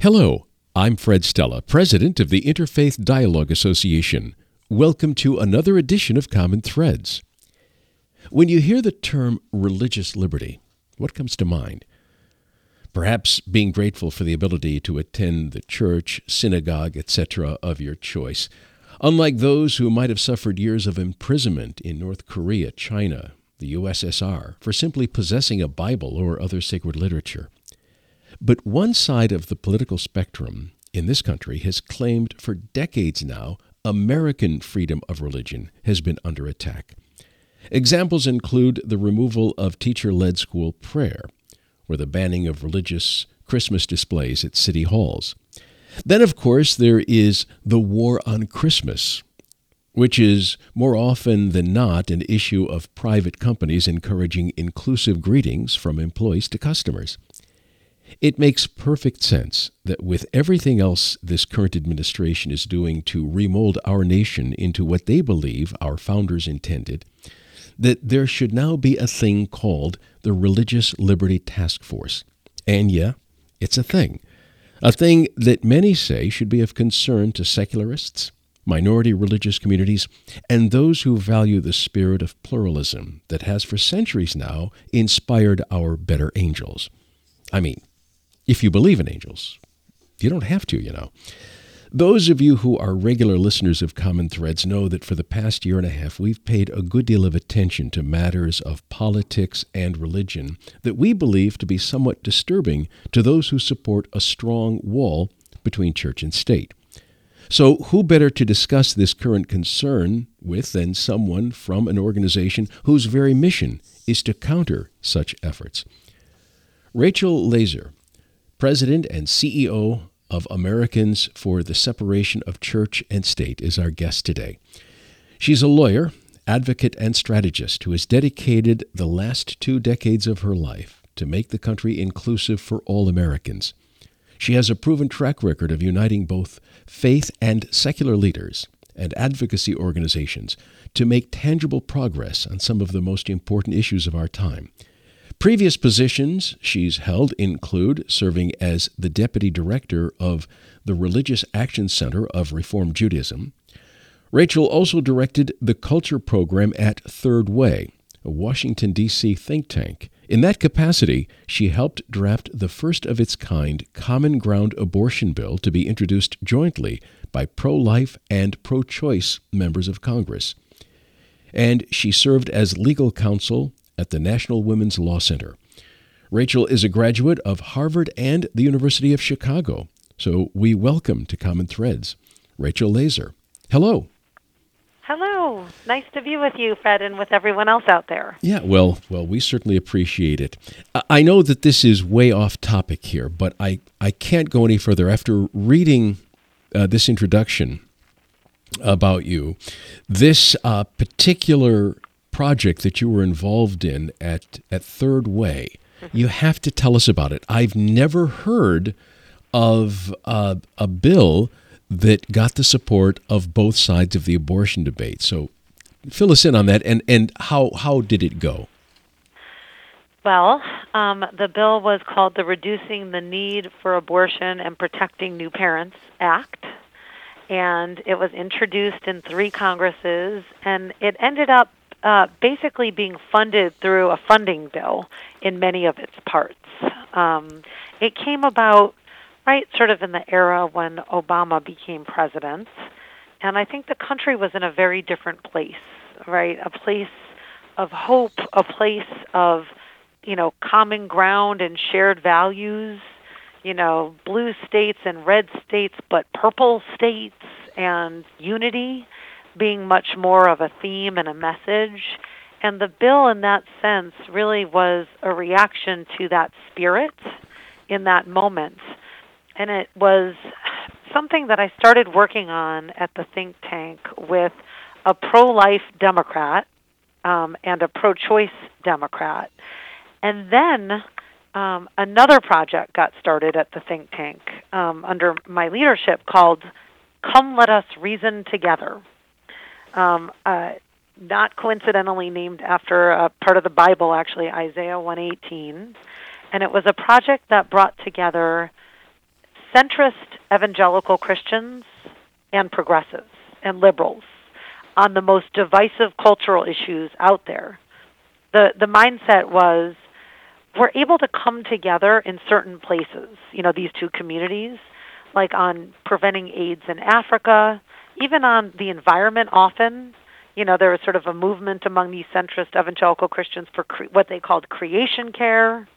Hello, I'm Fred Stella, president of the Interfaith Dialogue Association. Welcome to another edition of Common Threads. When you hear the term religious liberty, what comes to mind? Perhaps being grateful for the ability to attend the church, synagogue, etc. of your choice, unlike those who might have suffered years of imprisonment in North Korea, China, the USSR, for simply possessing a Bible or other sacred literature. But one side of the political spectrum in this country has claimed for decades now American freedom of religion has been under attack. Examples include the removal of teacher-led school prayer, or the banning of religious Christmas displays at city halls. Then, of course, there is the war on Christmas, which is more often than not an issue of private companies encouraging inclusive greetings from employees to customers. It makes perfect sense that with everything else this current administration is doing to remold our nation into what they believe our founders intended, that there should now be a thing called the Religious Liberty Task Force. And yeah, it's a thing that many say should be of concern to secularists, minority religious communities, and those who value the spirit of pluralism that has for centuries now inspired our better angels. I mean, if you believe in angels, you don't have to, you know. Those of you who are regular listeners of Common Threads know that for the past year and a half, we've paid a good deal of attention to matters of politics and religion that we believe to be somewhat disturbing to those who support a strong wall between church and state. So who better to discuss this current concern with than someone from an organization whose very mission is to counter such efforts? Rachel Lazer, President and CEO of Americans for the Separation of Church and State, is our guest today. She's a lawyer, advocate, and strategist who has dedicated the last 2 decades of her life to make the country inclusive for all Americans. She has a proven track record of uniting both faith and secular leaders and advocacy organizations to make tangible progress on some of the most important issues of our time. Previous positions she's held include serving as the Deputy Director of the Religious Action Center of Reform Judaism. Rachel also directed the Culture Program at Third Way, a Washington, D.C. think tank. In that capacity, she helped draft the first of its kind Common Ground abortion bill to be introduced jointly by pro-life and pro-choice members of Congress. And she served as legal counsel at the National Women's Law Center. Rachel is a graduate of Harvard and the University of Chicago, so we welcome to Common Threads Rachel Lazer. Hello. Hello. Nice to be with you, Fred, and with everyone else out there. Yeah, well, we certainly appreciate it. I know that this is way off topic here, but I can't go any further. After reading this introduction about you, this particular project that you were involved in at Third Way, you have to tell us about it. I've never heard of a bill that got the support of both sides of the abortion debate. So fill us in on that, and how did it go? Well, the bill was called the Reducing the Need for Abortion and Protecting New Parents Act, and it was introduced in 3 Congresses, and it ended up basically being funded through a funding bill in many of its parts. It came about right sort of in the era when Obama became president, and I think the country was in a very different place, right? A place of hope, a place of, common ground and shared values, blue states and red states, but purple states, and unity being much more of a theme and a message. And the bill in that sense really was a reaction to that spirit in that moment. And it was something that I started working on at the think tank with a pro-life Democrat and a pro-choice Democrat. And then another project got started at the think tank under my leadership called Come Let Us Reason Together. Not coincidentally named after a part of the Bible, actually, Isaiah 1:18. And it was a project that brought together centrist evangelical Christians and progressives and liberals on the most divisive cultural issues out there. The mindset was, we're able to come together in certain places, these two communities, like on preventing AIDS in Africa, even on the environment often. There was sort of a movement among these centrist evangelical Christians for what they called creation care,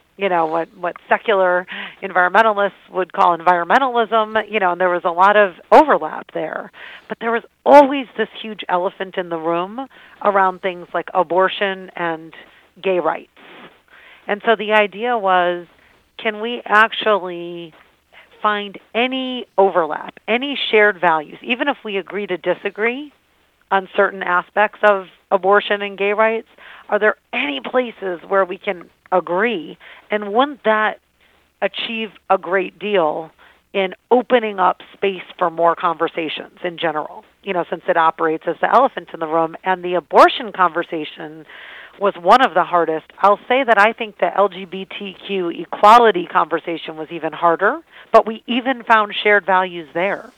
what secular environmentalists would call environmentalism, and there was a lot of overlap there. But there was always this huge elephant in the room around things like abortion and gay rights. And so the idea was, can we actually find any overlap, any shared values, even if we agree to disagree on certain aspects of abortion and gay rights? Are there any places where we can agree? And wouldn't that achieve a great deal in opening up space for more conversations in general, since it operates as the elephant in the room? And the abortion conversation was one of the hardest. I'll say that I think the LGBTQ equality conversation was even harder, but we even found shared values there.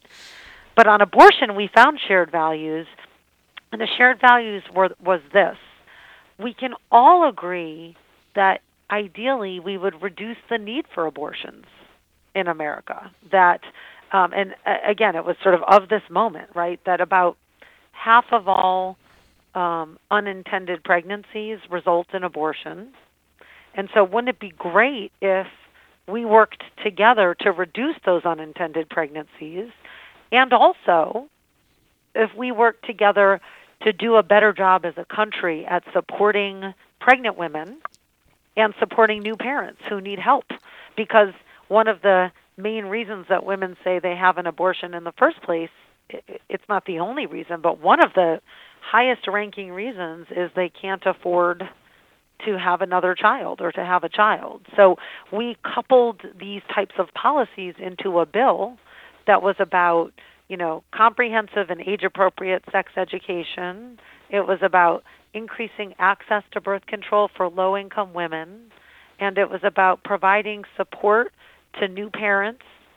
But on abortion, we found shared values, and the shared values was this. We can all agree that ideally we would reduce the need for abortions in America. That, again, it was sort of this moment, right, that about half of all unintended pregnancies result in abortion. And so wouldn't it be great if we worked together to reduce those unintended pregnancies, and also if we worked together to do a better job as a country at supporting pregnant women and supporting new parents who need help? Because one of the main reasons that women say they have an abortion in the first place, it's not the only reason, but one of the highest ranking reasons is they can't afford to have another child or to have a child. So we coupled these types of policies into a bill that was about, comprehensive and age-appropriate sex education. It was about increasing access to birth control for low-income women, and it was about providing support to new parents,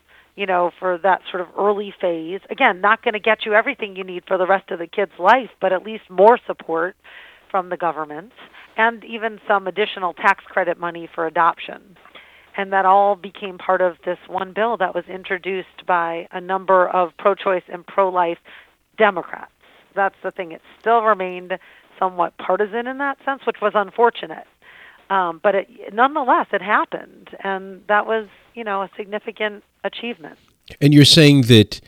for that sort of early phase. Again, not going to get you everything you need for the rest of the kid's life, but at least more support from the government, and even some additional tax credit money for adoption. And that all became part of this one bill that was introduced by a number of pro-choice and pro-life Democrats. That's the thing. It still remained somewhat partisan in that sense, which was unfortunate. But nonetheless, it happened, and that was, a significant achievement. And you're saying that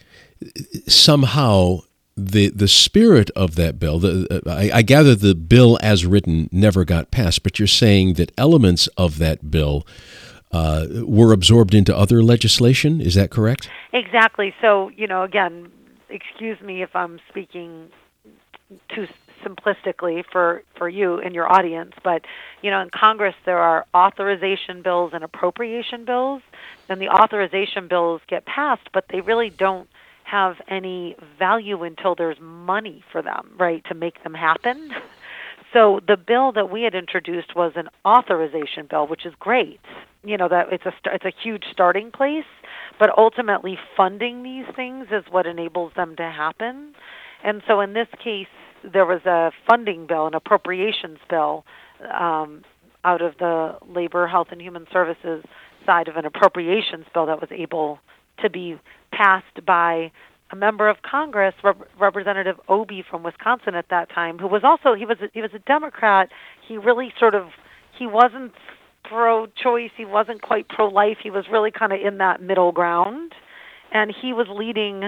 somehow the spirit of that bill, I gather the bill as written never got passed, but you're saying that elements of that bill were absorbed into other legislation. Is that correct? Exactly. So, again, excuse me if I'm speaking too simplistically for you and your audience, but, in Congress there are authorization bills and appropriation bills, and the authorization bills get passed, but they really don't have any value until there's money for them, right, to make them happen. So the bill that we had introduced was an authorization bill, which is great. That it's a huge starting place, but ultimately funding these things is what enables them to happen. And so in this case, there was a funding bill, an appropriations bill, out of the Labor, Health, and Human Services side of an appropriations bill that was able to be passed by a member of Congress, Representative Obey from Wisconsin at that time, who was also he was a Democrat. He really he wasn't pro-choice, he wasn't quite pro-life. He was really kind of in that middle ground, and he was leading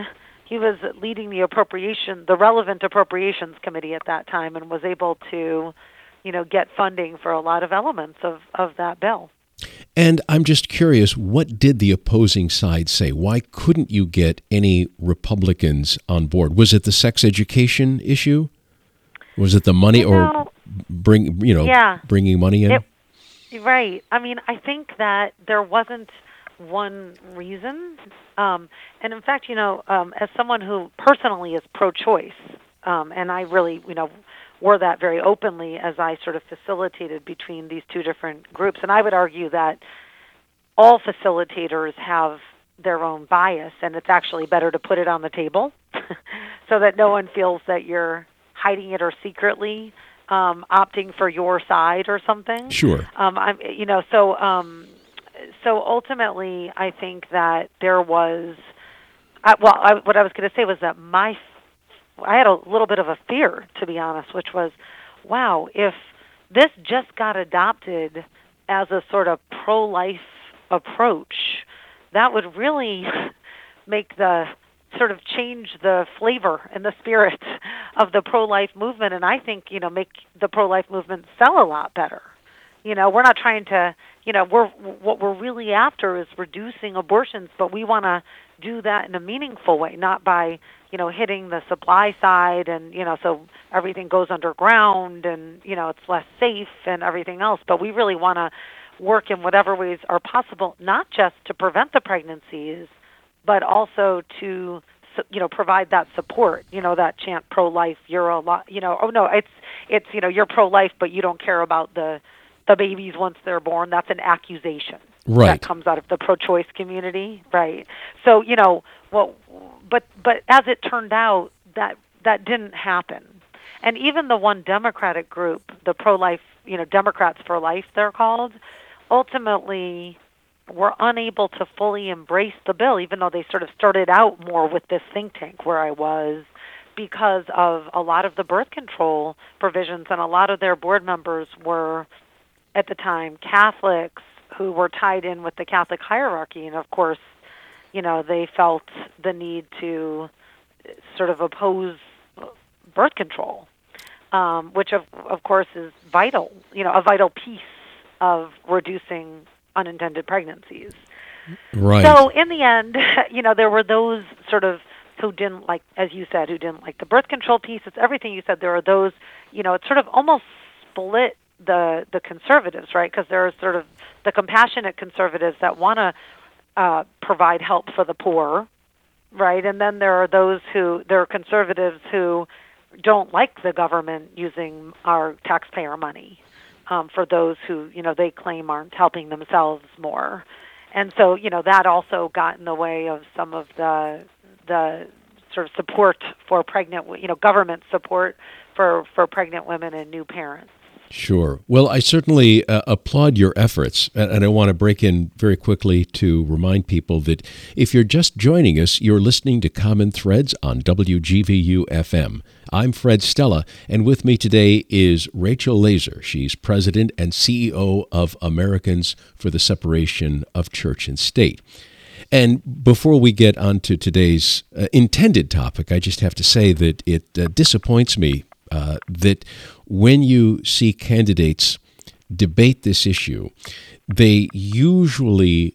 the relevant appropriations committee at that time, and was able to, get funding for a lot of elements of that bill. And I'm just curious, what did the opposing side say? Why couldn't you get any Republicans on board? Was it the sex education issue? Was it the money, or bringing money in? Right. I mean, I think that there wasn't one reason. And in fact, as someone who personally is pro-choice, and I really, wore that very openly as I sort of facilitated between these two different groups. And I would argue that all facilitators have their own bias, and it's actually better to put it on the table so that no one feels that you're hiding it or secretly opting for your side or something. Sure. So ultimately, I think that there was. What I was going to say was that I had a little bit of a fear, to be honest, which was, wow, if this just got adopted as a sort of pro-life approach, that would really make the sort of change the flavor and the spirit of the pro-life movement, and I think, make the pro-life movement sell a lot better. We're not trying to, what we're really after is reducing abortions, but we want to do that in a meaningful way, not by, hitting the supply side and, so everything goes underground and, it's less safe and everything else. But we really want to work in whatever ways are possible, not just to prevent the pregnancies, but also to, provide that support, that chant pro-life, you're a lot, oh no, it's, you're pro-life, but you don't care about the babies once they're born. That's an accusation. Right. That comes out of the pro-choice community, right? So, but as it turned out, that didn't happen. And even the one Democratic group, the pro-life, Democrats for Life, they're called, ultimately were unable to fully embrace the bill, even though they sort of started out more with this think tank where I was, because of a lot of the birth control provisions, and a lot of their board members were, at the time, Catholics who were tied in with the Catholic hierarchy, and of course, they felt the need to sort of oppose birth control, which of course is vital, a vital piece of reducing unintended pregnancies. Right. So in the end, there were those sort of who didn't like, as you said, who didn't like the birth control piece. It's everything you said. There are those, it sort of almost split the conservatives, right? Because there are sort of the compassionate conservatives that want to provide help for the poor, right? And then there are conservatives who don't like the government using our taxpayer money for those who, they claim aren't helping themselves more. And so, that also got in the way of some of the sort of support for pregnant, government support for pregnant women and new parents. Sure. Well, I certainly applaud your efforts, and I want to break in very quickly to remind people that if you're just joining us, you're listening to Common Threads on WGVU-FM. I'm Fred Stella, and with me today is Rachel Laser. She's president and CEO of Americans for the Separation of Church and State. And before we get on to today's intended topic, I just have to say that it disappoints me that when you see candidates debate this issue, they usually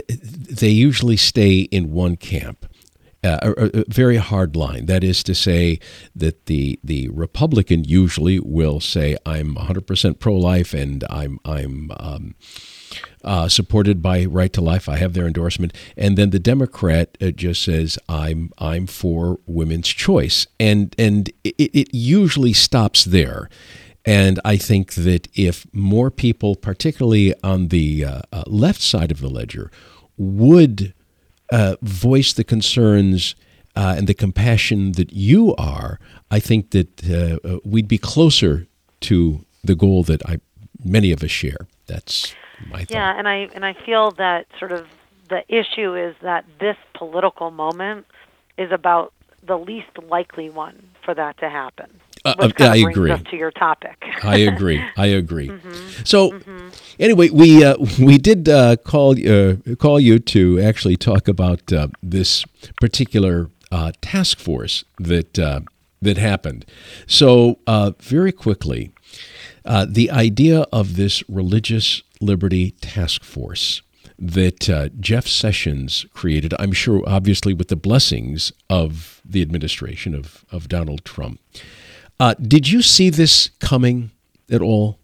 stay in one camp, a very hard line. That is to say that the Republican usually will say, "I'm 100% pro-life and I'm supported by Right to Life. I have their endorsement." And then the Democrat just says, I'm for women's choice. And it usually stops there. And I think that if more people, particularly on the left side of the ledger, would voice the concerns and the compassion that you are, I think that we'd be closer to the goal that many of us share. That's my thought. Yeah, and I feel that sort of the issue is that this political moment is about the least likely one for that to happen. Which I brings agree. us to your topic. I agree. Mm-hmm. So, anyway, we did call you to actually talk about this particular task force that happened. So, very quickly, the idea of this Religious Liberty Task Force that Jeff Sessions created, I'm sure obviously with the blessings of the administration of Donald Trump. Did you see this coming at all?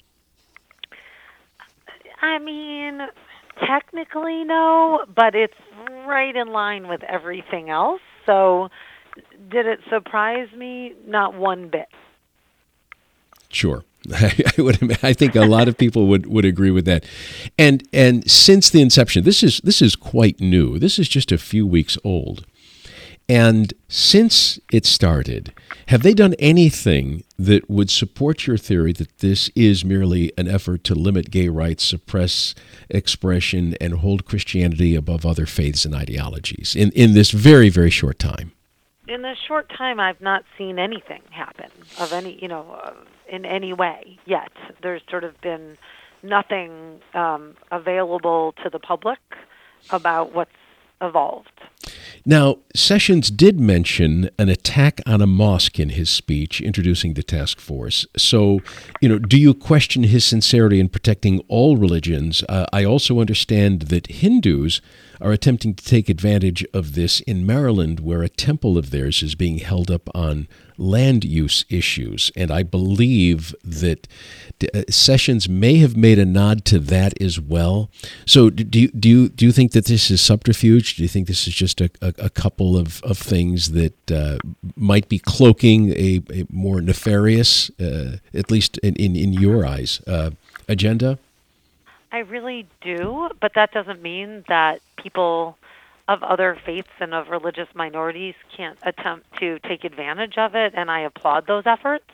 I mean, technically no, but it's right in line with everything else. So did it surprise me? Not one bit. Sure. I think a lot of people would agree with that. And since the inception, this is quite new. This is just a few weeks old. And since it started, have they done anything that would support your theory that this is merely an effort to limit gay rights, suppress expression, and hold Christianity above other faiths and ideologies in this very, very short time? In this short time, I've not seen anything happen of any, in any way yet. There's sort of been nothing available to the public about what's evolved. Now, Sessions did mention an attack on a mosque in his speech introducing the task force. So, do you question his sincerity in protecting all religions? I also understand that Hindus are attempting to take advantage of this in Maryland, where a temple of theirs is being held up on land use issues. And I believe that Sessions may have made a nod to that as well. So do you think that this is subterfuge? Do you think this is just a couple of things that might be cloaking a more nefarious, at least in your eyes, agenda? I really do, but that doesn't mean that people of other faiths and of religious minorities can't attempt to take advantage of it, and I applaud those efforts.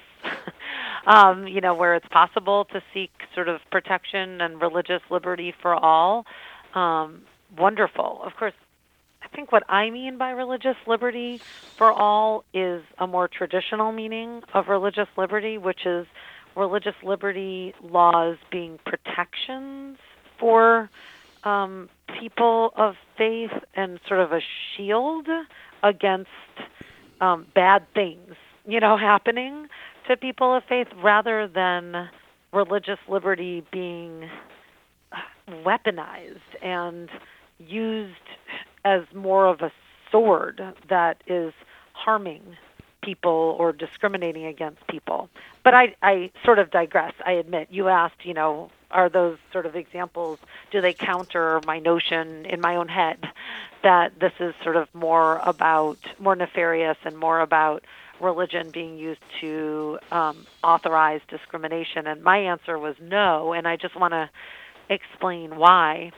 Where it's possible to seek sort of protection and religious liberty for all. Wonderful. Of course, I think what I mean by religious liberty for all is a more traditional meaning of religious liberty, which is religious liberty laws being protections for people of faith and sort of a shield against bad things, happening to people of faith, rather than religious liberty being weaponized and used as more of a sword that is harming people or discriminating against people. But I sort of digress, I admit. You asked, are those sort of examples, do they counter my notion in my own head that this is sort of more nefarious and more about religion being used to authorize discrimination? And my answer was no, and I just want to explain why.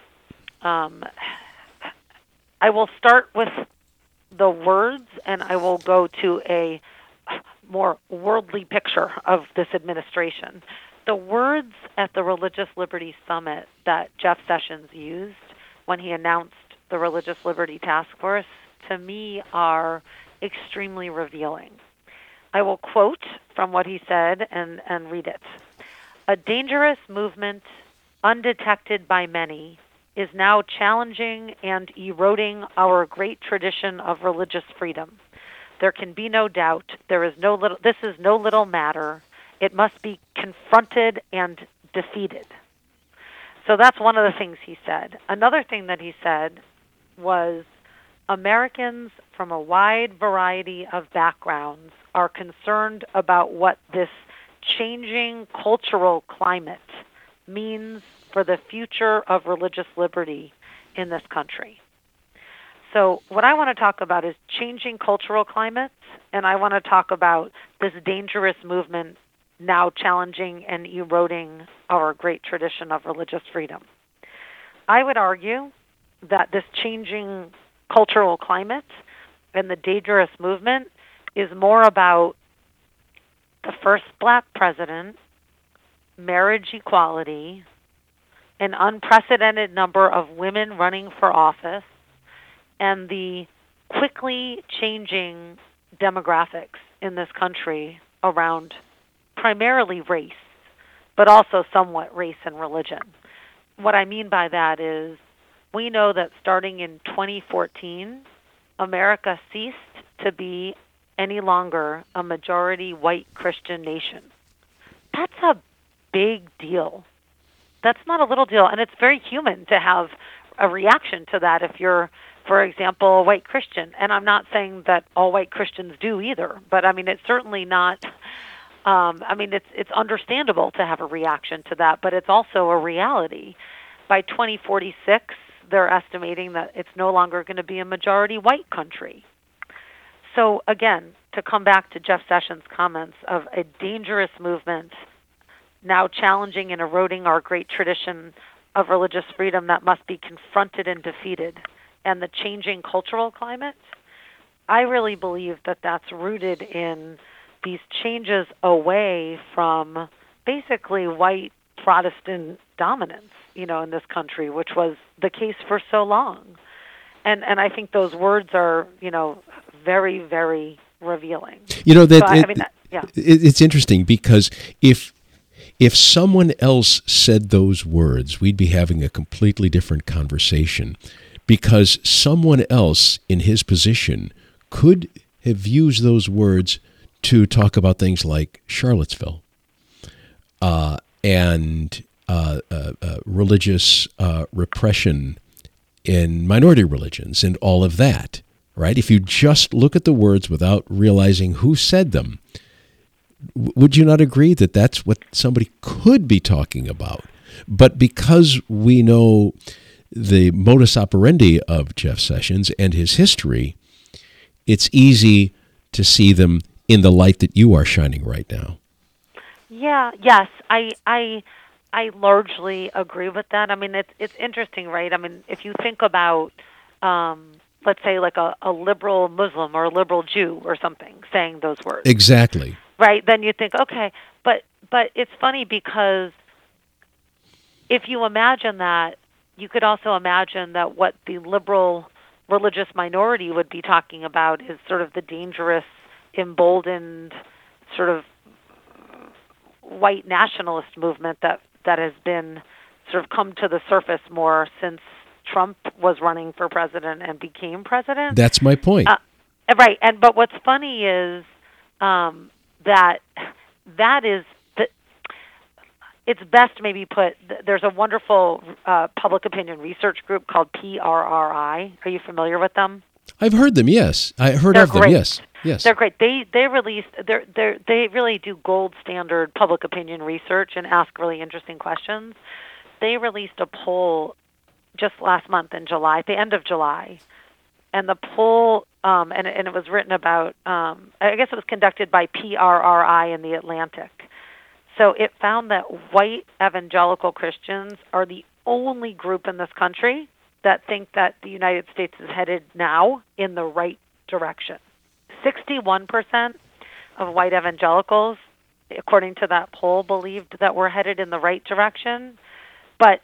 I will start with the words, and I will go to a more worldly picture of this administration. The words at the Religious Liberty Summit that Jeff Sessions used when he announced the Religious Liberty Task Force, to me, are extremely revealing. I will quote from what he said and read it. "A dangerous movement, undetected by many, is now challenging and eroding our great tradition of religious freedom. There can be no doubt this is no little matter. It must be confronted and defeated." So that's one of the things he said. Another thing that he said was, Americans from a wide variety of backgrounds are concerned about what this changing cultural climate means for the future of religious liberty in this country. So what I want to talk about is changing cultural climates, and I want to talk about this dangerous movement now challenging and eroding our great tradition of religious freedom. I would argue that this changing cultural climate and the dangerous movement is more about the first black president, marriage equality, an unprecedented number of women running for office, and the quickly changing demographics in this country around primarily race, but also somewhat race and religion. What I mean by that is we know that starting in 2014, America ceased to be any longer a majority white Christian nation. That's a big deal. That's not a little deal, and it's very human to have a reaction to that if you're, for example, a white Christian. And I'm not saying that all white Christians do either, but I mean, it's certainly not, it's understandable to have a reaction to that, but it's also a reality. By 2046, they're estimating that it's no longer going to be a majority white country. So again, to come back to Jeff Sessions' comments of a dangerous movement now challenging and eroding our great tradition of religious freedom that must be confronted and defeated, and the changing cultural climate. I really believe that that's rooted in these changes away from basically white Protestant dominance, in this country, which was the case for so long. And I think those words are, very, very revealing. It's interesting because if someone else said those words, we'd be having a completely different conversation, because someone else in his position could have used those words to talk about things like Charlottesville and religious repression in minority religions and all of that, right? If you just look at the words without realizing who said them, would you not agree that that's what somebody could be talking about? But because we know the modus operandi of Jeff Sessions and his history, it's easy to see them in the light that you are shining right now. Yes, I largely agree with that. I mean, it's interesting, right? I mean, if you think about, let's say, like a liberal Muslim or a liberal Jew or something saying those words. Exactly. Right, then you think, okay, but it's funny because if you imagine that, you could also imagine that what the liberal religious minority would be talking about is sort of the dangerous, emboldened, sort of white nationalist movement that has been sort of come to the surface more since Trump was running for president and became president. That's my point. Right, but what's funny is that is it's best maybe put. There's a wonderful public opinion research group called PRRI. Are you familiar with them? I've heard them. Yes, I heard of them. Yes. They're great. They really do gold standard public opinion research and ask really interesting questions. They released a poll just last month in July, at the end of July, and the poll and it was written about. I guess it was conducted by PRRI in the Atlantic. So it found that white evangelical Christians are the only group in this country that think that the United States is headed now in the right direction. 61% of white evangelicals, according to that poll, believed that we're headed in the right direction, but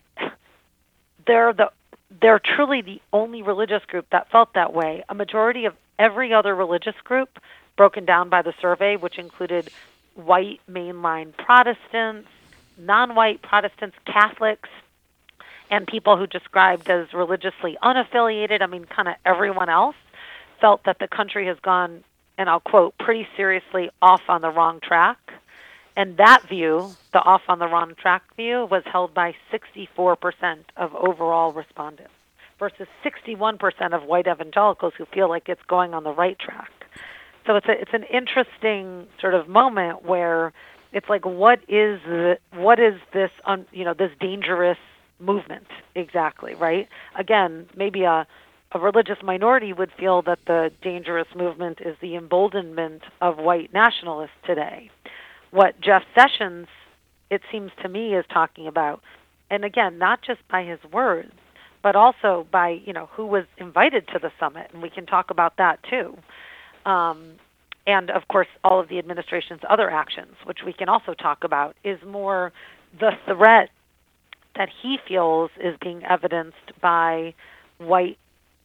they're truly the only religious group that felt that way. A majority of every other religious group, broken down by the survey, which included white mainline Protestants, non-white Protestants, Catholics, and people who described as religiously unaffiliated, I mean, kind of everyone else, felt that the country has gone, and I'll quote, pretty seriously off on the wrong track. And that view, the off on the wrong track view, was held by 64% of overall respondents versus 61% of white evangelicals who feel like it's going on the right track. So it's an interesting sort of moment where it's like, what is this this dangerous movement exactly, right? Again, maybe a religious minority would feel that the dangerous movement is the emboldenment of white nationalists today. What Jeff Sessions, it seems to me, is talking about, and again, not just by his words, but also by who was invited to the summit, and we can talk about that too. And, of course, all of the administration's other actions, which we can also talk about, is more the threat that he feels is being evidenced by white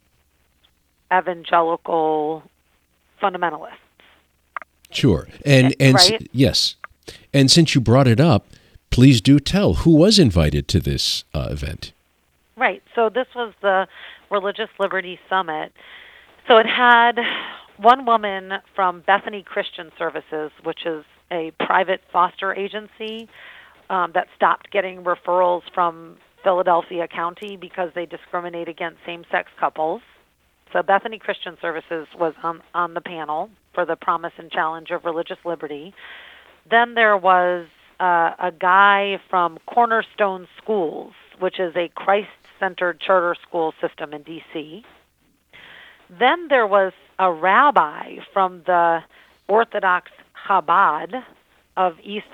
evangelical fundamentalists. Sure. And right? Yes. And since you brought it up, please do tell who was invited to this event. Right. So this was the Religious Liberty Summit. So it had one woman from Bethany Christian Services, which is a private foster agency that stopped getting referrals from Philadelphia County because they discriminate against same-sex couples. So Bethany Christian Services was on the panel for the Promise and Challenge of Religious Liberty. Then there was a guy from Cornerstone Schools, which is a Christ-centered charter school system in D.C. Then there was a rabbi from the Orthodox Chabad of East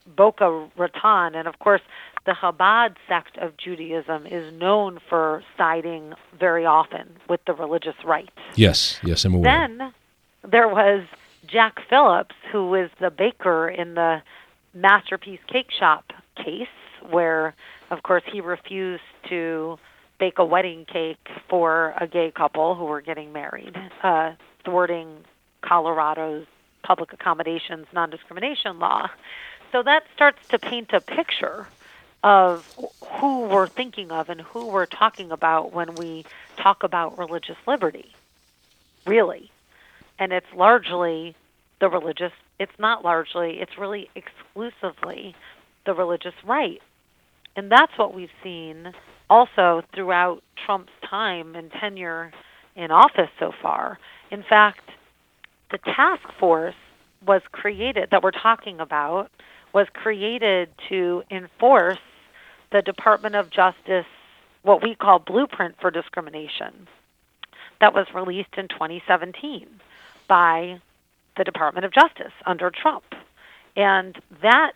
Boca Raton. And of course, the Chabad sect of Judaism is known for siding very often with the religious right. Yes, I'm aware. Then there was Jack Phillips, who was the baker in the Masterpiece Cake Shop case, where, of course, he refused to bake a wedding cake for a gay couple who were getting married, thwarting Colorado's public accommodations non-discrimination law. So that starts to paint a picture of who we're thinking of and who we're talking about when we talk about religious liberty, really. And it's largely the religious, it's not largely, it's really exclusively the religious right. And that's what we've seen also throughout Trump's time and tenure in office so far. In fact, the task force was created, that we're talking about, was created to enforce the Department of Justice, what we call Blueprint for Discrimination, that was released in 2017 by the Department of Justice under Trump. And that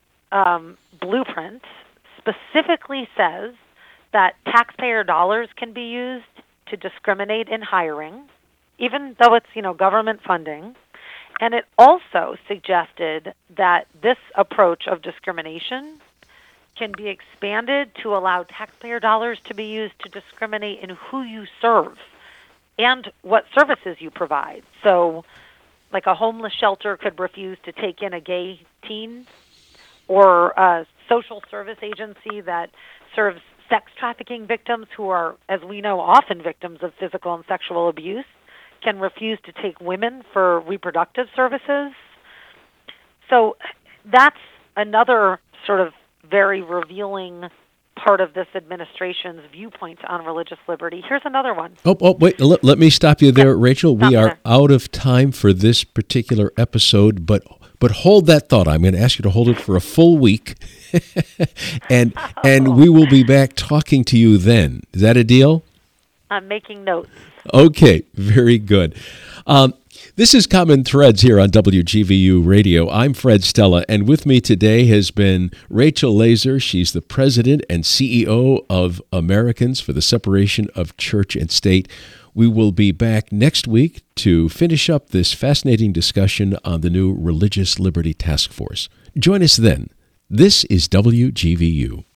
blueprint specifically says that taxpayer dollars can be used to discriminate in hiring, even though it's, government funding. And it also suggested that this approach of discrimination can be expanded to allow taxpayer dollars to be used to discriminate in who you serve and what services you provide. So, like a homeless shelter could refuse to take in a gay teen, or a social service agency that serves sex trafficking victims who are, as we know, often victims of physical and sexual abuse, can refuse to take women for reproductive services. So that's another sort of very revealing part of this administration's viewpoint on religious liberty. Here's another one. Wait, let me stop you there, Rachel. We are there. out of time for this particular episode, but hold that thought. I'm going to ask you to hold it for a full week, and we will be back talking to you then. Is that a deal? I'm making notes. Okay, very good. This is Common Threads here on WGVU Radio. I'm Fred Stella, and with me today has been Rachel Laser. She's the president and CEO of Americans for the Separation of Church and State. We will be back next week to finish up this fascinating discussion on the new Religious Liberty Task Force. Join us then. This is WGVU.